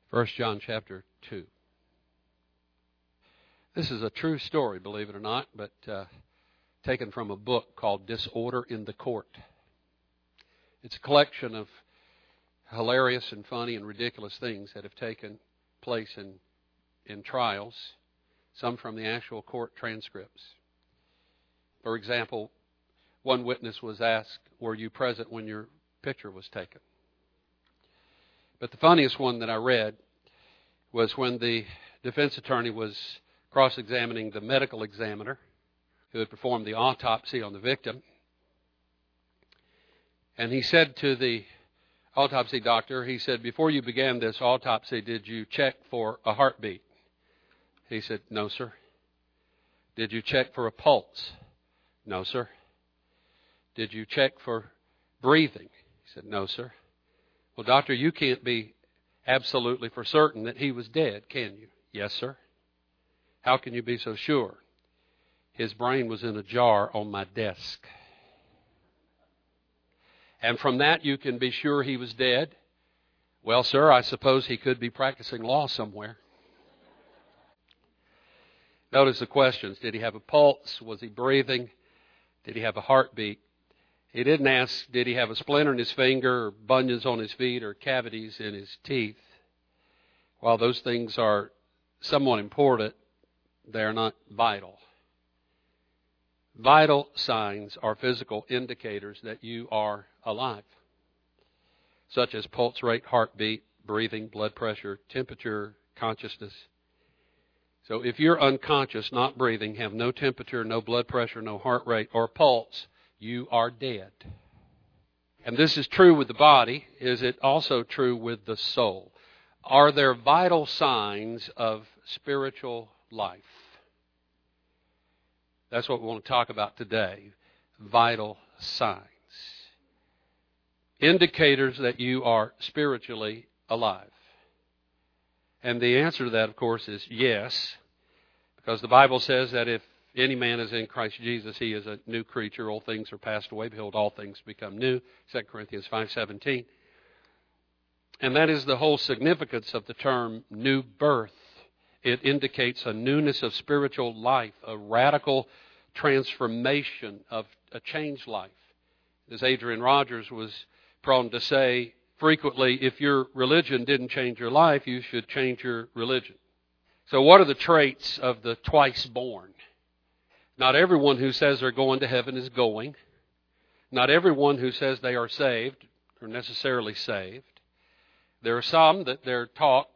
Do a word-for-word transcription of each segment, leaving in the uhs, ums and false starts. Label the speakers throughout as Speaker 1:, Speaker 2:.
Speaker 1: First John chapter two. This is a true story, believe it or not, but uh, taken from a book called Disorder in the Court. It's a collection of hilarious and funny and ridiculous things that have taken place in, in trials, some from the actual court transcripts. For example, one witness was asked, "Were you present when your picture was taken?" But the funniest one that I read was when the defense attorney was cross-examining the medical examiner who had performed the autopsy on the victim. And he said to the autopsy doctor, he said, "Before you began this autopsy, did you check for a heartbeat?" He said, "No, sir." "Did you check for a pulse?" "No, sir." "Did you check for breathing?" He said, "No, sir." "Well, doctor, you can't be absolutely for certain that he was dead, can you?" "Yes, sir." "How can you be so sure?" "His brain was in a jar on my desk. And from that you can be sure he was dead?" "Well, sir, I suppose he could be practicing law somewhere." Notice the questions. Did he have a pulse? Was he breathing? Did he have a heartbeat? He didn't ask, did he have a splinter in his finger or bunions on his feet or cavities in his teeth? While those things are somewhat important, they are not vital. Vital signs are physical indicators that you are alive, such as pulse rate, heartbeat, breathing, blood pressure, temperature, consciousness. So if you're unconscious, not breathing, have no temperature, no blood pressure, no heart rate or pulse, you are dead. And this is true with the body. Is it also true with the soul? Are there vital signs of spiritual life? That's what we want to talk about today. Vital signs. Indicators that you are spiritually alive. And the answer to that, of course, is yes. Because the Bible says that if any man is in Christ Jesus, he is a new creature. Old things are passed away. Behold, all things become new. Second Corinthians five seventeen. And that is the whole significance of the term new birth. It indicates a newness of spiritual life, a radical transformation of a changed life. As Adrian Rogers was prone to say frequently, if your religion didn't change your life, you should change your religion. So what are the traits of the twice born? Not everyone who says they're going to heaven is going. Not everyone who says they are saved are necessarily saved. There are some that their talk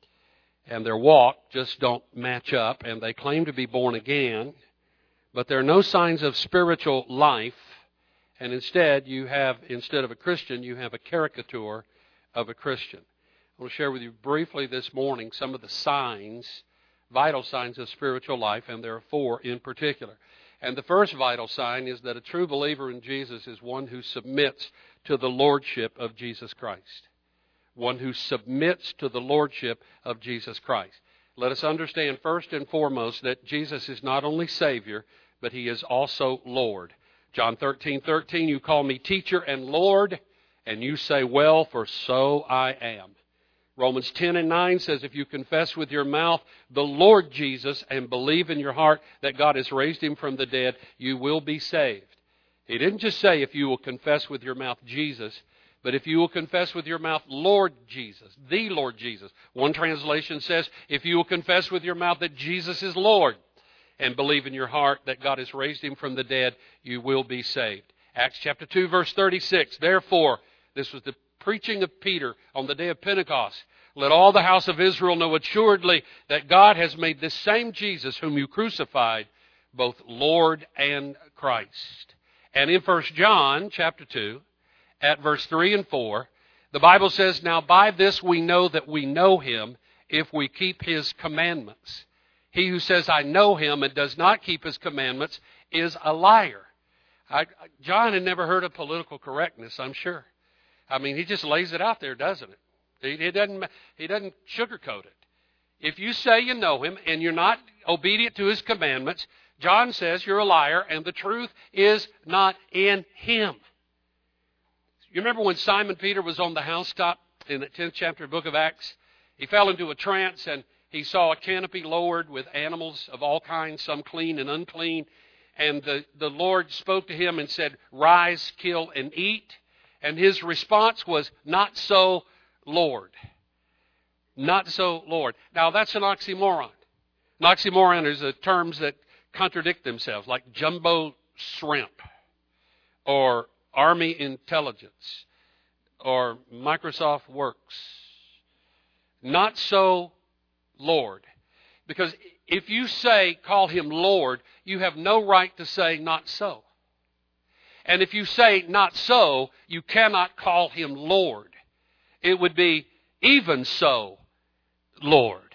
Speaker 1: and their walk just don't match up, and they claim to be born again, but there are no signs of spiritual life, and instead you have, instead of a Christian, you have a caricature of a Christian. I want to share with you briefly this morning some of the signs, vital signs of spiritual life, and there are four in particular. And the first vital sign is that a true believer in Jesus is one who submits to the lordship of Jesus Christ. One who submits to the lordship of Jesus Christ. Let us understand first and foremost that Jesus is not only Savior, but He is also Lord. John thirteen thirteen, you call me teacher and Lord, and you say, well, for so I am. Romans ten and nine says, if you confess with your mouth the Lord Jesus and believe in your heart that God has raised Him from the dead, you will be saved. He didn't just say if you will confess with your mouth Jesus, but if you will confess with your mouth Lord Jesus, the Lord Jesus. One translation says, if you will confess with your mouth that Jesus is Lord and believe in your heart that God has raised Him from the dead, you will be saved. Acts chapter two, verse thirty-six, therefore, this was the preaching of Peter on the day of Pentecost. Let all the house of Israel know assuredly that God has made this same Jesus whom you crucified both Lord and Christ. And in First John chapter two, at verse three and four, the Bible says, now by this we know that we know Him if we keep His commandments. He who says, I know Him and does not keep His commandments is a liar. I, John had never heard of political correctness, I'm sure. I mean, he just lays it out there, doesn't it? He, he doesn't, he doesn't sugarcoat it. If you say you know Him and you're not obedient to His commandments, John says you're a liar and the truth is not in Him. You remember when Simon Peter was on the housetop in the tenth chapter of the book of Acts? he fell into a trance, and he saw a canopy lowered with animals of all kinds, some clean and unclean. And the, the Lord spoke to him and said, "Rise, kill, and eat." And his response was, "Not so, Lord." Not so, Lord. Now, that's an oxymoron. An oxymoron is uh, terms that contradict themselves, like jumbo shrimp, or Army Intelligence, or Microsoft Works. Not so, Lord. Because if you say, call him Lord, you have no right to say not so. And if you say not so, you cannot call him Lord. It would be even so, Lord.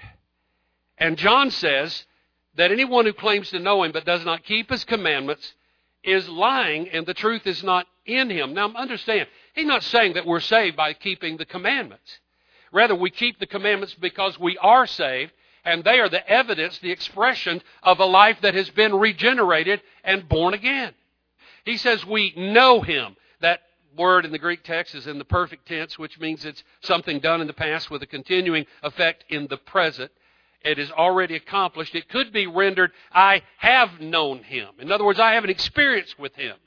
Speaker 1: And John says that anyone who claims to know him but does not keep his commandments is lying, and the truth is not in him. Now, understand, he's not saying that we're saved by keeping the commandments. Rather, we keep the commandments because we are saved, and they are the evidence, the expression of a life that has been regenerated and born again. He says we know him. That word in the Greek text is in the perfect tense, which means it's something done in the past with a continuing effect in the present. It is already accomplished. It could be rendered, I have known him. In other words, I have an experience with him.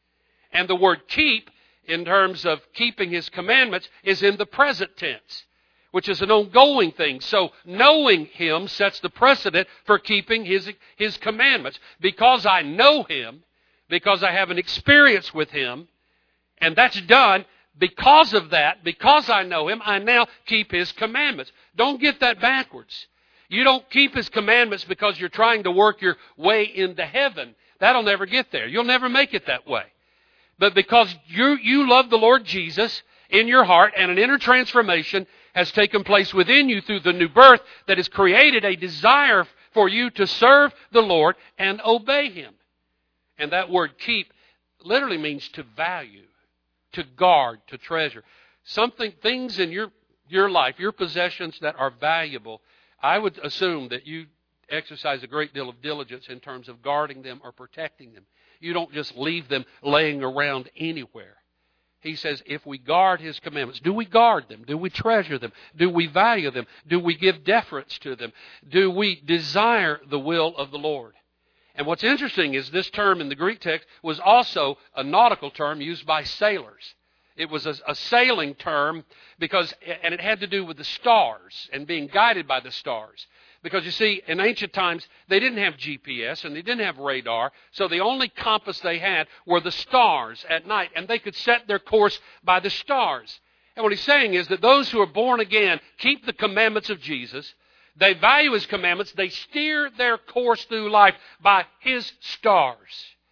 Speaker 1: And the word keep, in terms of keeping his commandments, is in the present tense, which is an ongoing thing. So knowing him sets the precedent for keeping his, his commandments. Because I know him, because I have an experience with him, and that's done because of that, because I know him, I now keep his commandments. Don't get that backwards. You don't keep his commandments because you're trying to work your way into heaven. That'll never get there. You'll never make it that way. But because you, you love the Lord Jesus in your heart, and an inner transformation has taken place within you through the new birth that has created a desire for you to serve the Lord and obey him. And that word keep literally means to value, to guard, to treasure. Something, things in your, your life, your possessions that are valuable, I would assume that you exercise a great deal of diligence in terms of guarding them or protecting them. You don't just leave them laying around anywhere. He says, if we guard his commandments, do we guard them? Do we treasure them? Do we value them? Do we give deference to them? Do we desire the will of the Lord? And what's interesting is this term in the Greek text was also a nautical term used by sailors. It was a, a sailing term because, and it had to do with the stars and being guided by the stars. Because you see, in ancient times, they didn't have G P S and they didn't have radar, so the only compass they had were the stars at night, and they could set their course by the stars. And what he's saying is that those who are born again keep the commandments of Jesus. They value his commandments. They steer their course through life by his stars.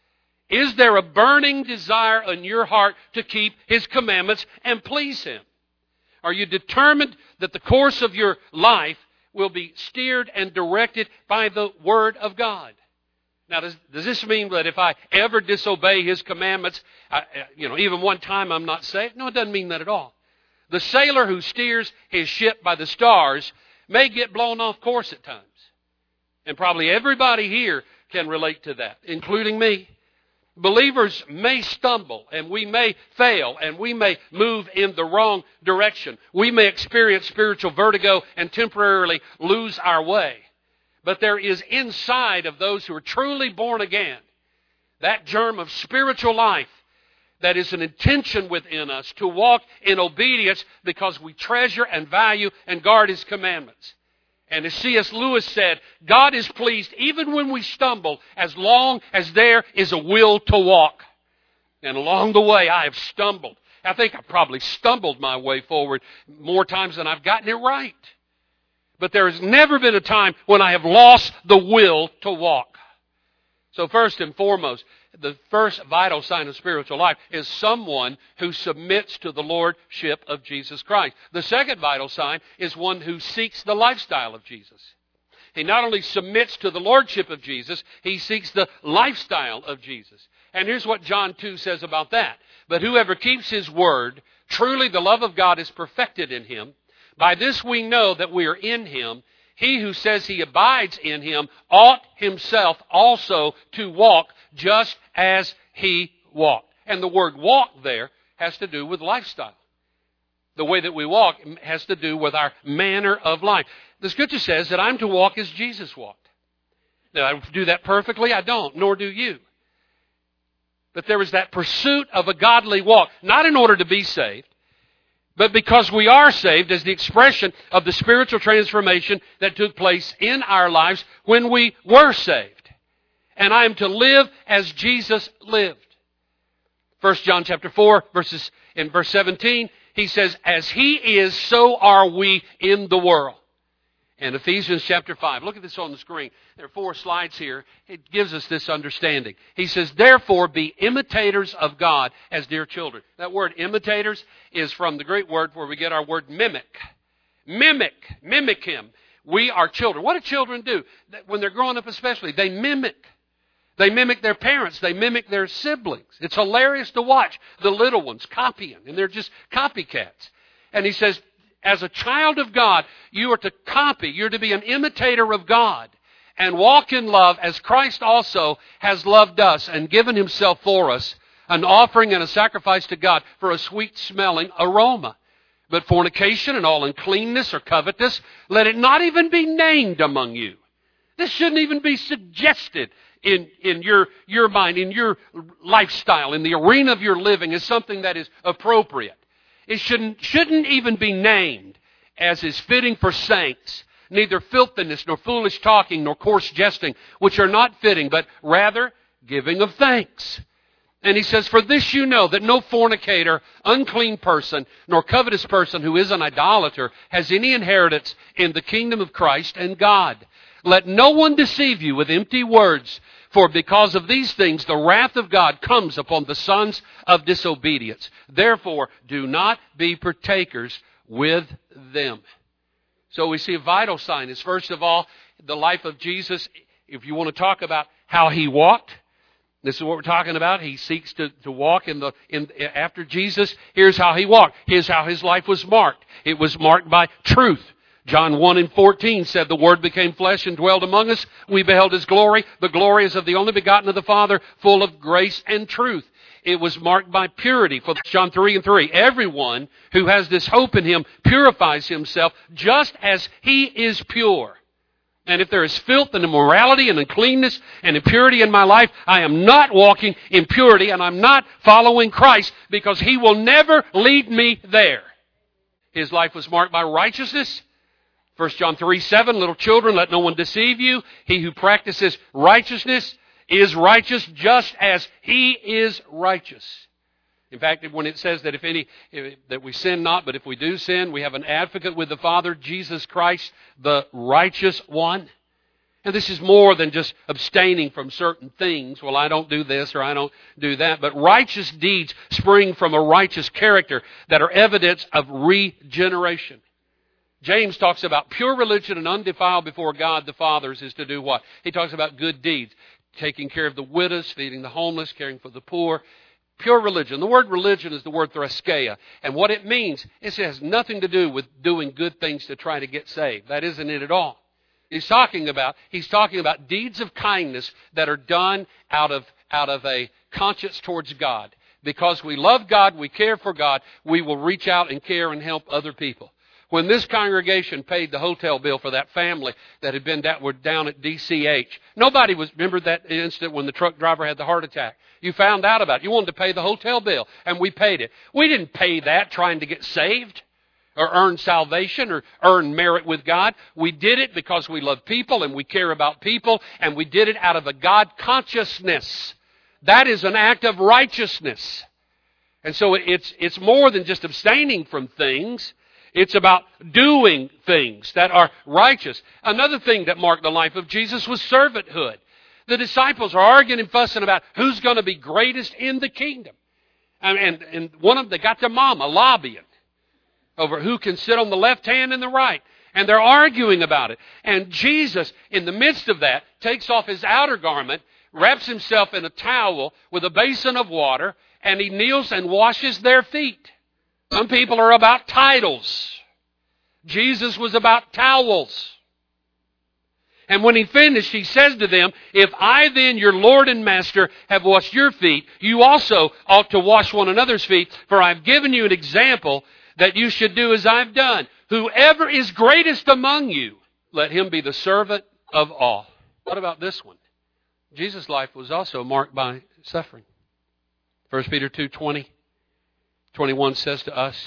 Speaker 1: Is there a burning desire in your heart to keep his commandments and please him? Are you determined that the course of your life will be steered and directed by the Word of God? Now, does, does this mean that if I ever disobey his commandments, I, you know, even one time I'm not saved? No, it doesn't mean that at all. The sailor who steers his ship by the stars may get blown off course at times. And probably everybody here can relate to that, including me. Believers may stumble, and we may fail, and we may move in the wrong direction. We may experience spiritual vertigo and temporarily lose our way. But there is inside of those who are truly born again that germ of spiritual life that is an intention within us to walk in obedience because we treasure and value and guard his commandments. And as C S Lewis said, God is pleased even when we stumble as long as there is a will to walk. And along the way I have stumbled. I think I've probably stumbled my way forward more times than I've gotten it right. But there has never been a time when I have lost the will to walk. So first and foremost, the first vital sign of spiritual life is someone who submits to the lordship of Jesus Christ. The second vital sign is one who seeks the lifestyle of Jesus. He not only submits to the lordship of Jesus, he seeks the lifestyle of Jesus. And here's what John two says about that. But whoever keeps his word, truly the love of God is perfected in him. By this we know that we are in him. He who says he abides in him ought himself also to walk just as he walked. And the word walk there has to do with lifestyle. The way that we walk has to do with our manner of life. The Scripture says that I'm to walk as Jesus walked. Now, I do that perfectly? I don't, nor do you. But there is that pursuit of a godly walk, not in order to be saved, but because we are saved as the expression of the spiritual transformation that took place in our lives when we were saved. And I am to live as Jesus lived. First John chapter four, verses in verse seventeen, he says, as He is, so are we in the world. And Ephesians chapter five. Look at this on the screen. There are four slides here. It gives us this understanding. He says, therefore be imitators of God as dear children. That word imitators is from the Greek word where we get our word mimic. Mimic. Mimic Him. We are children. What do children do? When they're growing up especially, they mimic. They mimic their parents. They mimic their siblings. It's hilarious to watch the little ones copying. And they're just copycats. And he says, as a child of God, you are to copy. You're to be an imitator of God and walk in love as Christ also has loved us and given Himself for us, an offering and a sacrifice to God for a sweet-smelling aroma. But fornication and all uncleanness or covetousness, let it not even be named among you. This shouldn't even be suggested in, in your, your mind, in your lifestyle, in the arena of your living as something that is appropriate. It shouldn't, shouldn't even be named as is fitting for saints. Neither filthiness, nor foolish talking, nor coarse jesting, which are not fitting, but rather giving of thanks. And he says, for this you know, that no fornicator, unclean person, nor covetous person who is an idolater has any inheritance in the kingdom of Christ and God. Let no one deceive you with empty words, for because of these things the wrath of God comes upon the sons of disobedience. Therefore, do not be partakers with them. So we see a vital sign is, first of all, the life of Jesus. If you want to talk about how He walked, this is what we're talking about. He seeks to, to walk in the in after Jesus. Here's how He walked. Here's how His life was marked. It was marked by truth. John one and fourteen said, the Word became flesh and dwelled among us. We beheld His glory. The glory is of the only begotten of the Father, full of grace and truth. It was marked by purity. For John three and three, everyone who has this hope in Him purifies himself just as He is pure. And if there is filth and immorality and uncleanness and impurity in my life, I am not walking in purity and I'm not following Christ, because He will never lead me there. His life was marked by righteousness. First John three seven, little children, let no one deceive you. He who practices righteousness is righteous just as He is righteous. In fact, when it says that if any if, that we sin not, but if we do sin, we have an advocate with the Father, Jesus Christ, the righteous one. And this is more than just abstaining from certain things. Well, I don't do this or I don't do that. But righteous deeds spring from a righteous character that are evidence of regeneration. James talks about pure religion and undefiled before God the Father is to do what? He talks about good deeds. Taking care of the widows, feeding the homeless, caring for the poor. Pure religion. The word religion is the word threskeia. And what it means is it has nothing to do with doing good things to try to get saved. That isn't it at all. He's talking about, he's talking about deeds of kindness that are done out of, out of a conscience towards God. Because we love God, we care for God, we will reach out and care and help other people. When this congregation paid the hotel bill for that family that had been down, were down at D C H, nobody was, remember that incident when the truck driver had the heart attack? You found out about it. You wanted to pay the hotel bill, and we paid it. We didn't pay that trying to get saved or earn salvation or earn merit with God. We did it because we love people and we care about people, and we did it out of a God consciousness. That is an act of righteousness. And so it's, it's more than just abstaining from things. It's about doing things that are righteous. Another thing that marked the life of Jesus was servanthood. The disciples are arguing and fussing about who's going to be greatest in the kingdom. And, and, and one of them, they got their mama lobbying over who can sit on the left hand and the right. And they're arguing about it. And Jesus, in the midst of that, takes off His outer garment, wraps Himself in a towel with a basin of water, and He kneels and washes their feet. Some people are about titles. Jesus was about towels. And when He finished, He says to them, if I then, your Lord and Master, have washed your feet, you also ought to wash one another's feet, for I have given you an example that you should do as I've done. Whoever is greatest among you, let him be the servant of all. What about this one? Jesus' life was also marked by suffering. First Peter two twenty, twenty-one says to us,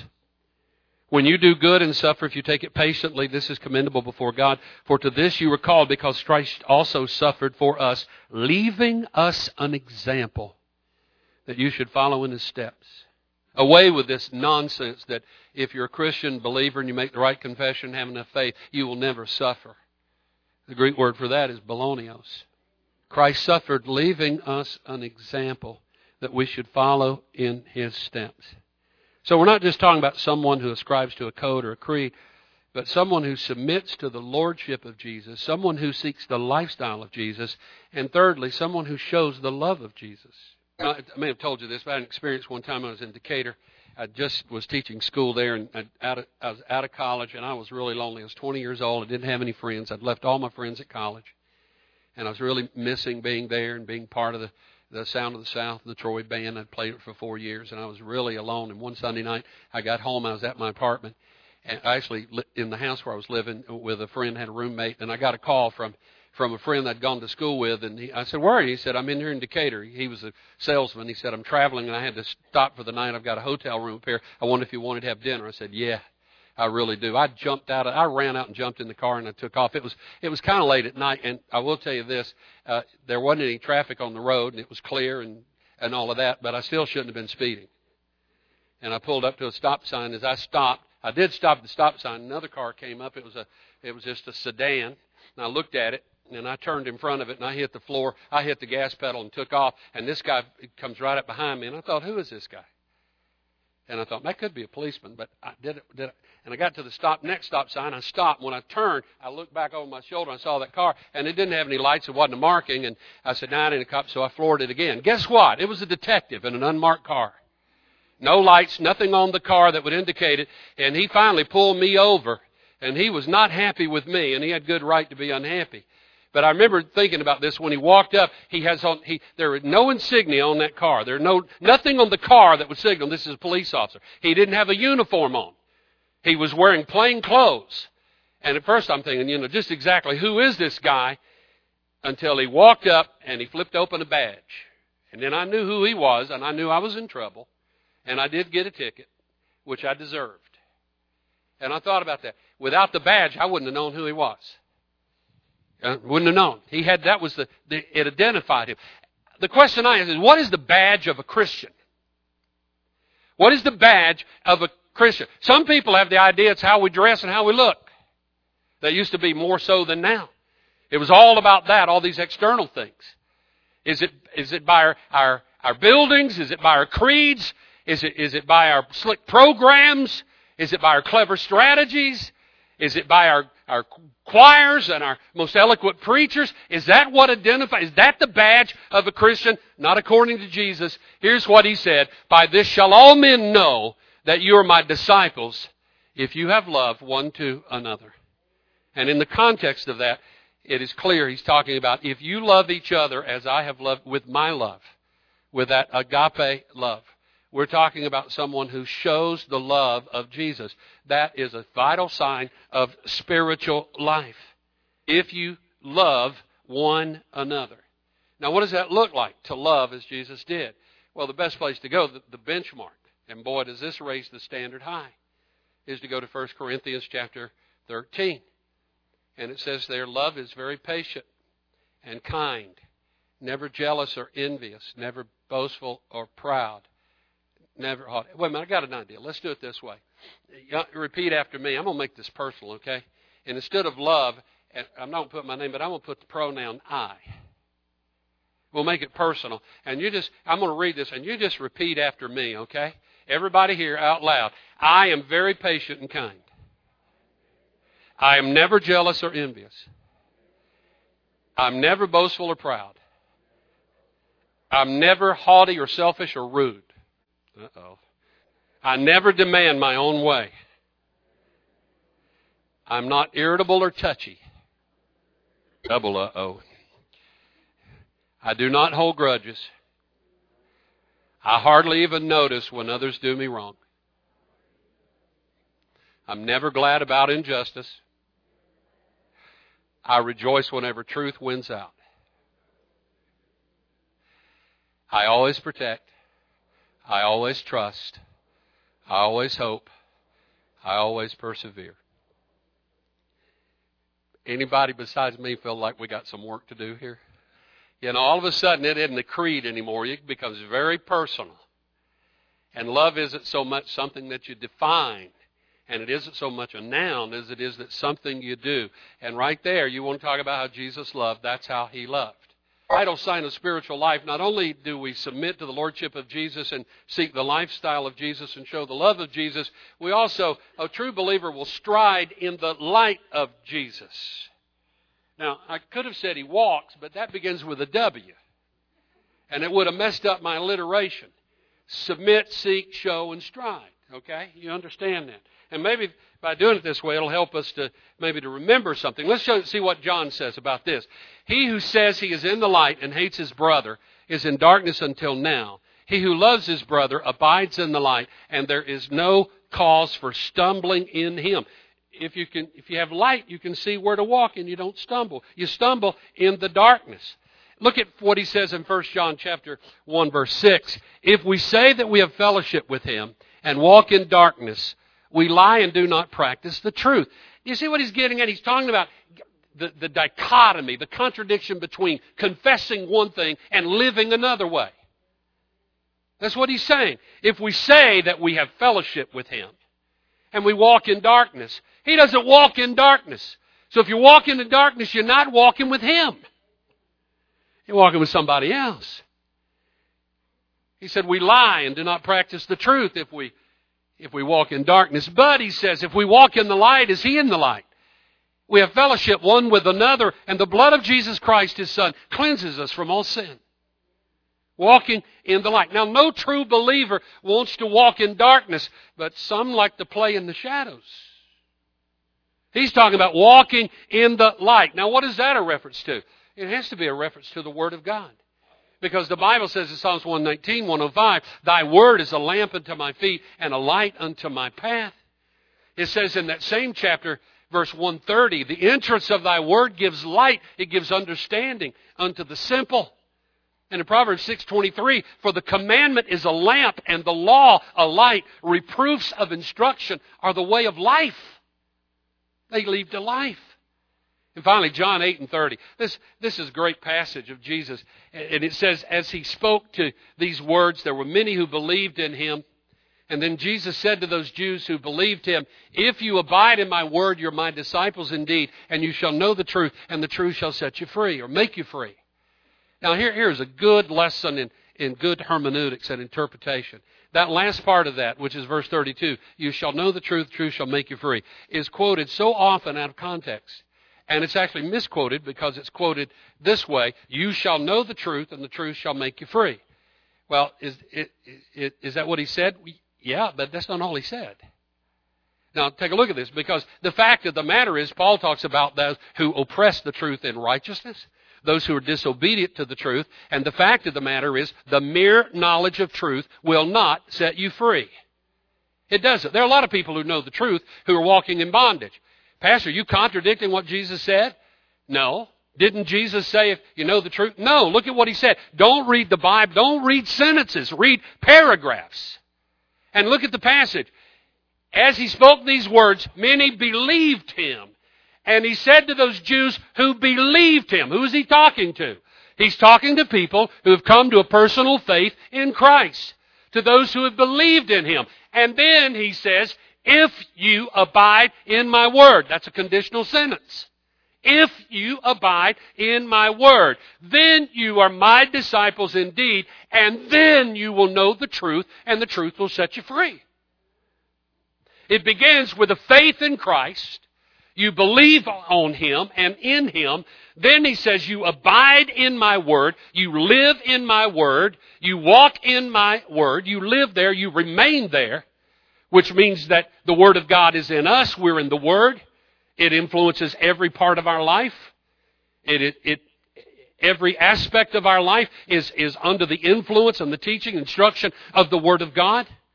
Speaker 1: when you do good and suffer, if you take it patiently, this is commendable before God. For to this you were called, because Christ also suffered for us, leaving us an example that you should follow in his steps. Away with this nonsense that if you're a Christian believer and you make the right confession, have enough faith, you will never suffer. The Greek word for that is balonios. Christ suffered, leaving us an example that we should follow in his steps. So we're not just talking about someone who ascribes to a code or a creed, but someone who submits to the lordship of Jesus, someone who seeks the lifestyle of Jesus, and thirdly, someone who shows the love of Jesus. I may have told you this, but I had an experience one time I was in Decatur. I just was teaching school there, and I, out of, I was out of college, and I was really lonely. I was twenty years old. I didn't have any friends. I'd left all my friends at college, and I was really missing being there and being part of the, the Sound of the South, the Troy Band. I'd played it for four years, and I was really alone. And one Sunday night, I got home. I was at my apartment, and I actually in the house where I was living with a friend, had a roommate, and I got a call from from a friend I'd gone to school with, and he, I said, where are you? He said, I'm in here in Decatur. He was a salesman. He said, I'm traveling, and I had to stop for the night. I've got a hotel room up here. I wonder if you wanted to have dinner. I said, yeah, I really do. I jumped out. Of, I ran out and jumped in the car, and I took off. It was it was kind of late at night, and I will tell you this. Uh, there wasn't any traffic on the road, and it was clear and, and all of that, but I still shouldn't have been speeding. And I pulled up to a stop sign. As I stopped, I did stop at the stop sign. Another car came up. It was a it was just a sedan, and I looked at it. And I turned in front of it, and I hit the floor. I hit the gas pedal and took off. And this guy comes right up behind me. And I thought, who is this guy? And I thought, that could be a policeman. But I did it. Did it. And I got to the stop next stop sign. I stopped. When I turned, I looked back over my shoulder. And I saw that car. And it didn't have any lights. It wasn't a marking. And I said, nah, it ain't a cop. So I floored it again. Guess what? It was a detective in an unmarked car. No lights, nothing on the car that would indicate it. And he finally pulled me over. And he was not happy with me. And he had good right to be unhappy. But I remember thinking about this when he walked up. He has on he there was no insignia on that car. There no nothing on the car that would signal this is a police officer. He didn't have a uniform on. He was wearing plain clothes. And at first I'm thinking, you know, just exactly who is this guy? Until he walked up and he flipped open a badge. And then I knew who he was, and I knew I was in trouble. And I did get a ticket, which I deserved. And I thought about that. Without the badge, I wouldn't have known who he was. Uh, wouldn't have known. He had that was the, the it identified him. The question I ask is, what is the badge of a Christian? What is the badge of a Christian? Some people have the idea it's how we dress and how we look. That used to be more so than now. It was all about that, all these external things. Is it is it by our our, our buildings? Is it by our creeds? Is it is it by our slick programs? Is it by our clever strategies? Is it by our, our choirs and our most eloquent preachers? Is that what identifies? Is that the badge of a Christian? Not according to Jesus. Here's what he said. By this shall all men know that you are my disciples, if you have love one to another. And in the context of that, it is clear he's talking about if you love each other as I have loved with my love, with that agape love. We're talking about someone who shows the love of Jesus. That is a vital sign of spiritual life. If you love one another. Now, what does that look like, to love as Jesus did? Well, the best place to go, the, the benchmark, and boy, does this raise the standard high, is to go to First Corinthians chapter thirteen. And it says there, love is very patient and kind, never jealous or envious, never boastful or proud. Never haughty. Wait a minute, I got an idea. Let's do it this way. Repeat after me. I'm going to make this personal, okay? And instead of love, and I'm not going to put my name, but I'm going to put the pronoun I. We'll make it personal. And you just, I'm going to read this, and you just repeat after me, okay? Everybody here out loud. I am very patient and kind. I am never jealous or envious. I'm never boastful or proud. I'm never haughty or selfish or rude. Uh-oh. I never demand my own way. I'm not irritable or touchy. Double uh-oh. I do not hold grudges. I hardly even notice when others do me wrong. I'm never glad about injustice. I rejoice whenever truth wins out. I always protect. I always trust. I always hope. I always persevere. Anybody besides me feel like we got some work to do here? You know, all of a sudden it isn't a creed anymore. It becomes very personal. And love isn't so much something that you define. And it isn't so much a noun as it is that something you do. And right there, you want to talk about how Jesus loved. That's how he loved. Vital sign of spiritual life, not only do we submit to the lordship of Jesus and seek the lifestyle of Jesus and show the love of Jesus, we also, a true believer will stride in the light of Jesus. Now, I could have said he walks, but that begins with a W. And it would have messed up my alliteration. Submit, seek, show, and stride. Okay? You understand that. And maybe by doing it this way, it'll help us to maybe to remember something. Let's show, see what John says about this. He who says he is in the light and hates his brother is in darkness until now. He who loves his brother abides in the light, and there is no cause for stumbling in him. If you can, if you have light, you can see where to walk and you don't stumble. You stumble in the darkness. Look at what he says in First John chapter one, verse six. If we say that we have fellowship with him and walk in darkness, we lie and do not practice the truth. You see what he's getting at? He's talking about the, the dichotomy, the contradiction between confessing one thing and living another way. That's what he's saying. If we say that we have fellowship with him and we walk in darkness, he doesn't walk in darkness. So if you're walking in darkness, you're not walking with him. You're walking with somebody else. He said we lie and do not practice the truth if we If we walk in darkness. But, he says, if we walk in the light, is he in the light? We have fellowship one with another, and the blood of Jesus Christ, his Son, cleanses us from all sin. Walking in the light. Now, no true believer wants to walk in darkness, but some like to play in the shadows. He's talking about walking in the light. Now, what is that a reference to? It has to be a reference to the Word of God. Because the Bible says in Psalms one nineteen, one oh five, thy word is a lamp unto my feet and a light unto my path. It says in that same chapter, verse one thirty, the entrance of thy word gives light, it gives understanding unto the simple. And in Proverbs six twenty-three, for the commandment is a lamp and the law a light. Reproofs of instruction are the way of life. They lead to life. And finally, John eight and thirty. This, this is a great passage of Jesus. And it says, as he spoke to these words, there were many who believed in him. And then Jesus said to those Jews who believed him, if you abide in my word, you're my disciples indeed, and you shall know the truth, and the truth shall set you free, or make you free. Now, here, here's a good lesson in, in good hermeneutics and interpretation. That last part of that, which is verse thirty-two, you shall know the truth, the truth shall make you free, is quoted so often out of context. And it's actually misquoted because it's quoted this way, you shall know the truth and the truth shall make you free. Well, is, it, it, is that what he said? Yeah, but that's not all he said. Now, take a look at this, because the fact of the matter is, Paul talks about those who oppress the truth in righteousness, those who are disobedient to the truth, and the fact of the matter is, the mere knowledge of truth will not set you free. It doesn't. There are a lot of people who know the truth who are walking in bondage. Pastor, are you contradicting what Jesus said? No. Didn't Jesus say if you know the truth? No. Look at what he said. Don't read the Bible. Don't read sentences. Read paragraphs. And look at the passage. As he spoke these words, many believed him. And he said to those Jews who believed him. Who is he talking to? He's talking to people who have come to a personal faith in Christ. To those who have believed in him. And then he says, if you abide in my word. That's a conditional sentence. If you abide in my word, then you are my disciples indeed, and then you will know the truth, and the truth will set you free. It begins with a faith in Christ. You believe on him and in him. Then he says, you abide in my word. You live in my word. You walk in my word. You live there. You remain there. Which means that the Word of God is in us. We're in the Word. It influences every part of our life. It, it, it, every aspect of our life is, is under the influence and the teaching, instruction of the Word of God.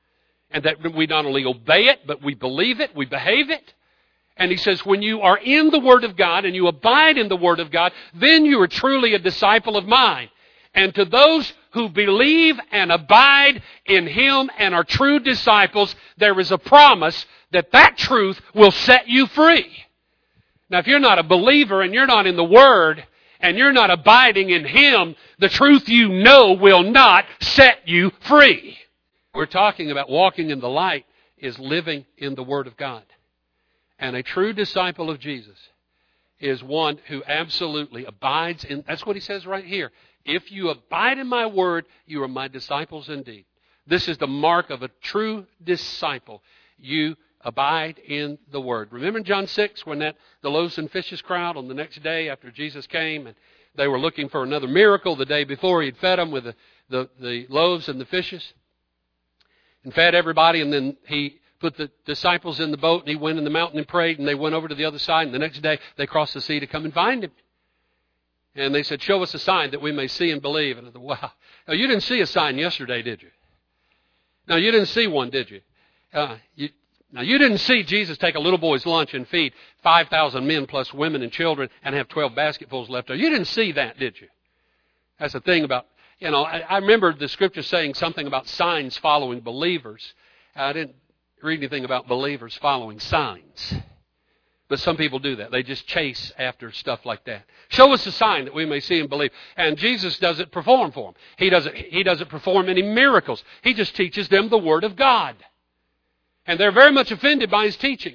Speaker 1: And that we not only obey it, but we believe it, we behave it. And he says, when you are in the Word of God and you abide in the Word of God, then you are truly a disciple of mine. And to those who believe and abide in Him and are true disciples, there is a promise that that truth will set you free. Now, if you're not a believer and you're not in the Word and you're not abiding in Him, the truth you know will not set you free. We're talking about walking in the light is living in the Word of God. And a true disciple of Jesus is one who absolutely abides in, that's what he says right here. If you abide in my word, you are my disciples indeed. This is the mark of a true disciple. You abide in the word. Remember in John six when that the loaves and fishes crowd on the next day after Jesus came and they were looking for another miracle the day before he'd fed them with the, the, the loaves and the fishes and fed everybody, and then he put the disciples in the boat and he went in the mountain and prayed, and they went over to the other side, and the next day they crossed the sea to come and find him. And they said, show us a sign that we may see and believe. And I thought, wow. Now, you didn't see a sign yesterday, did you? No, you didn't see one, did you? Uh, you now, you didn't see Jesus take a little boy's lunch and feed five thousand men plus women and children and have twelve basketfuls left over. You didn't see that, did you? That's the thing about, you know, I, I remember the scripture saying something about signs following believers. I didn't read anything about believers following signs. But some people do that. They just chase after stuff like that. Show us a sign that we may see and believe. And Jesus doesn't perform for them. He doesn't, he doesn't perform any miracles. He just teaches them the Word of God. And they're very much offended by His teaching.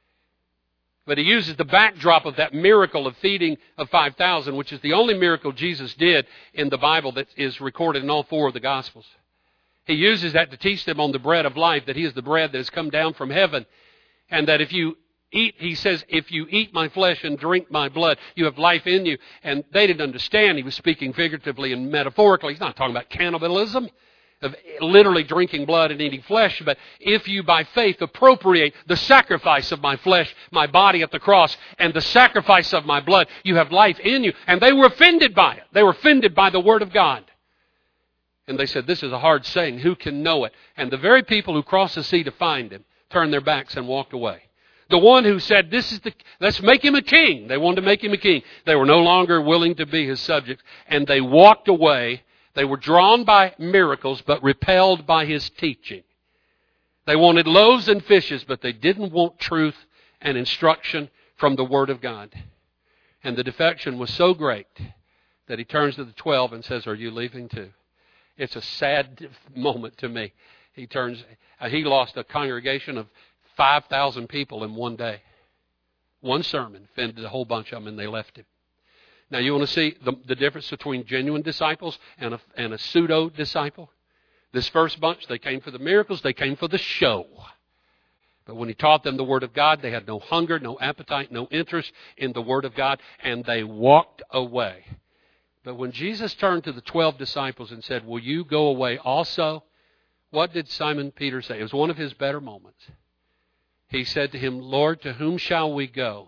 Speaker 1: But He uses the backdrop of that miracle of feeding of five thousand, which is the only miracle Jesus did in the Bible that is recorded in all four of the Gospels. He uses that to teach them on the bread of life, that He is the bread that has come down from heaven. And that if you eat, He says, if you eat my flesh and drink my blood, you have life in you. And they didn't understand. He was speaking figuratively and metaphorically. He's not talking about cannibalism, of literally drinking blood and eating flesh. But if you by faith appropriate the sacrifice of my flesh, my body at the cross, and the sacrifice of my blood, you have life in you. And they were offended by it. They were offended by the Word of God. And they said, this is a hard saying. Who can know it? And the very people who crossed the sea to find Him turned their backs and walked away. The one who said, "This is the let's make Him a king." They wanted to make Him a king. They were no longer willing to be His subjects. And they walked away. They were drawn by miracles, but repelled by His teaching. They wanted loaves and fishes, but they didn't want truth and instruction from the Word of God. And the defection was so great that He turns to the twelve and says, "Are you leaving too?" It's a sad moment to me. He turns, uh, he lost a congregation of five thousand people in one day. One sermon offended a whole bunch of them, and they left Him. Now, you want to see the, the difference between genuine disciples and a, and a pseudo-disciple? This first bunch, they came for the miracles, they came for the show. But when He taught them the Word of God, they had no hunger, no appetite, no interest in the Word of God, and they walked away. But when Jesus turned to the twelve disciples and said, "Will you go away also?" What did Simon Peter say? It was one of his better moments. He said to Him, "Lord, to whom shall we go?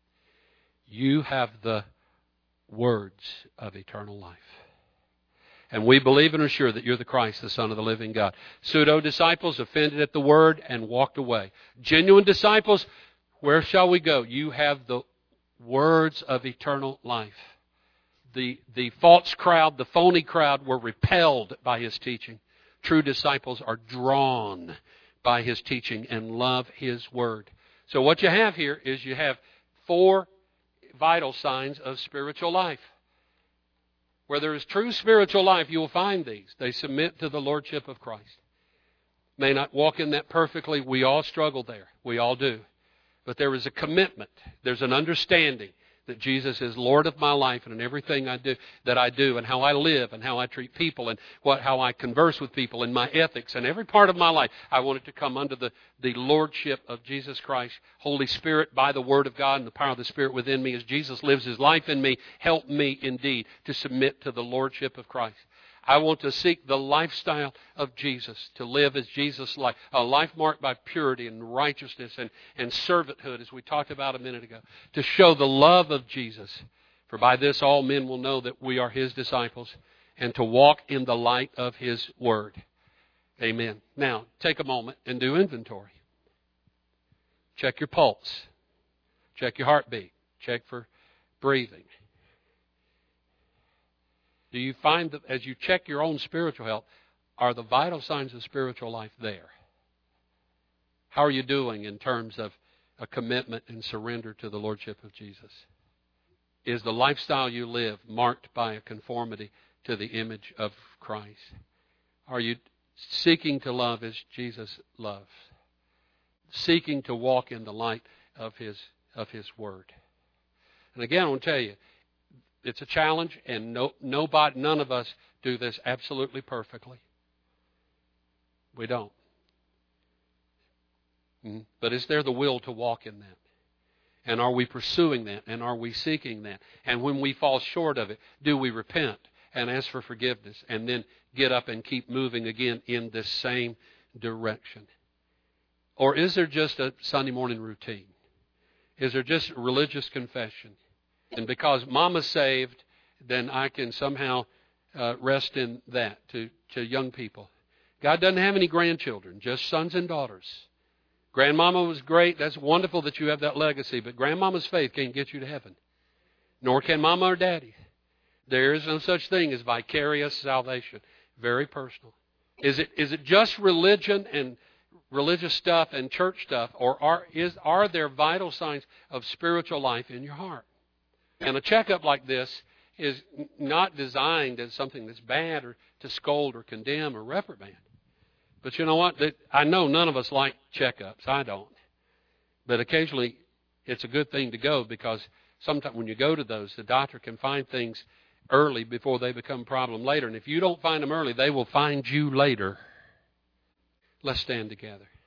Speaker 1: You have the words of eternal life. And we believe and are sure that You're the Christ, the Son of the living God." Pseudo-disciples offended at the Word and walked away. Genuine disciples, where shall we go? You have the words of eternal life. The, the false crowd, the phony crowd were repelled by His teaching. True disciples are drawn by His teaching and love His Word. So what you have here is you have four vital signs of spiritual life. Where there is true spiritual life, you will find these. They submit to the Lordship of Christ. May not walk in that perfectly. We all struggle there. We all do. But there is a commitment. There's an understanding that Jesus is Lord of my life and in everything I do, that I do, and how I live, and how I treat people, and what how I converse with people, and my ethics, and every part of my life. I want it to come under the, the Lordship of Jesus Christ. Holy Spirit, by the Word of God and the power of the Spirit within me, as Jesus lives His life in me, help me indeed to submit to the Lordship of Christ. I want to seek the lifestyle of Jesus, to live as Jesus' life, a life marked by purity and righteousness and, and servanthood, as we talked about a minute ago, to show the love of Jesus. For by this all men will know that we are His disciples, and to walk in the light of His Word. Amen. Now, take a moment and do inventory. Check your pulse. Check your heartbeat. Check for breathing. Do you find that as you check your own spiritual health, are the vital signs of spiritual life there? How are you doing in terms of a commitment and surrender to the Lordship of Jesus? Is the lifestyle you live marked by a conformity to the image of Christ? Are you seeking to love as Jesus loves? Seeking to walk in the light of His of His Word? And again, I want to tell you, it's a challenge, and no, nobody, none of us do this absolutely perfectly. We don't. Mm-hmm. But is there the will to walk in that? And are we pursuing that? And are we seeking that? And when we fall short of it, do we repent and ask for forgiveness and then get up and keep moving again in the same direction? Or is there just a Sunday morning routine? Is there just religious confession? And because Mama's saved, then I can somehow uh, rest in that to, to young people. God doesn't have any grandchildren, just sons and daughters. Grandmama was great. That's wonderful that you have that legacy. But grandmama's faith can't get you to heaven. Nor can mama or daddy. There is no such thing as vicarious salvation. Very personal. Is it is it just religion and religious stuff and church stuff, or are is are there vital signs of spiritual life in your heart? And a checkup like this is not designed as something that's bad or to scold or condemn or reprimand. But you know what? I know none of us like checkups. I don't. But occasionally it's a good thing to go, because sometimes when you go to those, the doctor can find things early before they become a problem later. And if you don't find them early, they will find you later. Let's stand together.